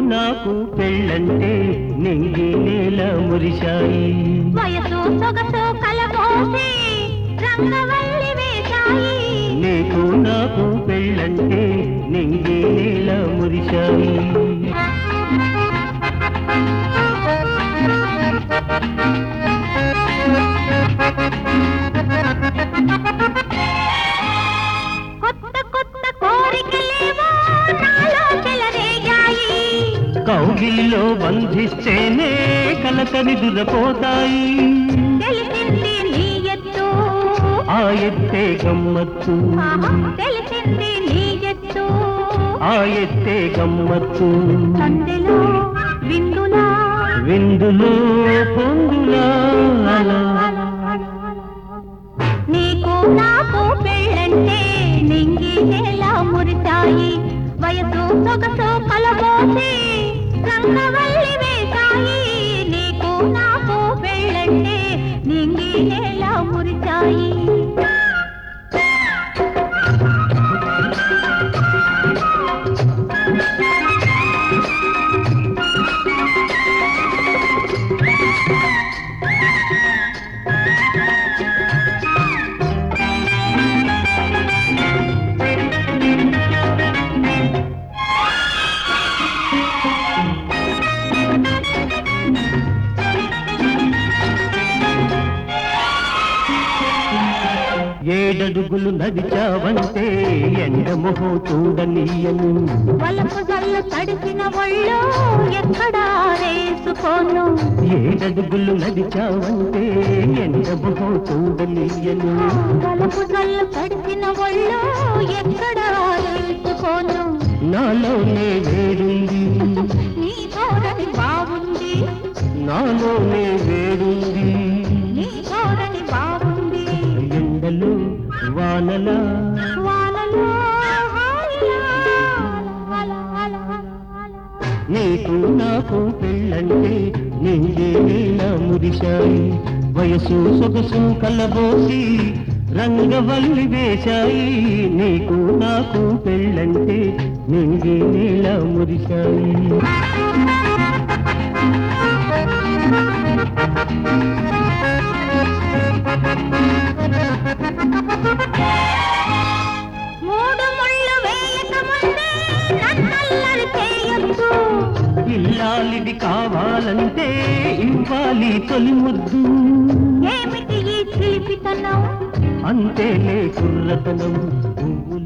నాకు పెళ్ళంటే నింగి నేల మురిశాయి వయసు సొగసు కలబోసి రంగవల్లి వేశాయి నీకు నాకు పెళ్ళంటే నింగి నేల మురిశాయి కొత్త కొత్త కోరికలేవో నాలో చెలరేగాయి కౌగిలిలో బంధిస్తేనే కలతని దురపోతాయి తెలిసింది నీ ఎత్తు ఆ ఎత్తే గమ్మత్తు తెలిసింది నీ ఎత్తు ఆ ఎత్తే గమ్మత్తు సందెలో విందులా విందులో పొందులా నీకు నాకు పెళ్ళంటే నింగి నేల మురిశాయి వయసు సొగసు కలబోసి రంగవల్లి వేశాయి నీకు నాకు పెళ్ళంటే నింగి నేల మురిశాయి ఏడడుగులు నడిచావంటే ఎండమొహం చూడనీయను వలపు జల్లు తడిసిన ఒళ్ళు ఎక్కడా రేసుకోను ఏడడుగులు నడిచావంటే ఎండమొహం చూడనీయను వలపు జల్లు తడిసిన ఒళ్ళు ఎక్కడా రేసుకోను నాలోనే వేరుంది నీ ధోరణి బాగుంది నాలోనే వేరుంది నీ ధోరణి బాగుంది ఎండలు వానల వానలో నీకు నాకు పెళ్ళంటే నింగే నీల మురిశాయి వయసు సొగసు కలబోసి రంగవల్లి వేశాయి నీకు నాకు పెళ్ళంటే నింగే నీల మురిశాయి మూడు ముళ్ళు వేయక ముందే నన్నల్లరి చేయొద్దు ఇల్లాలిది కావాలంటే ఇవ్వాలి తొలి ముద్దు ఏమిటి ఈ చిలిపితనం అంతేలే కుర్రతనం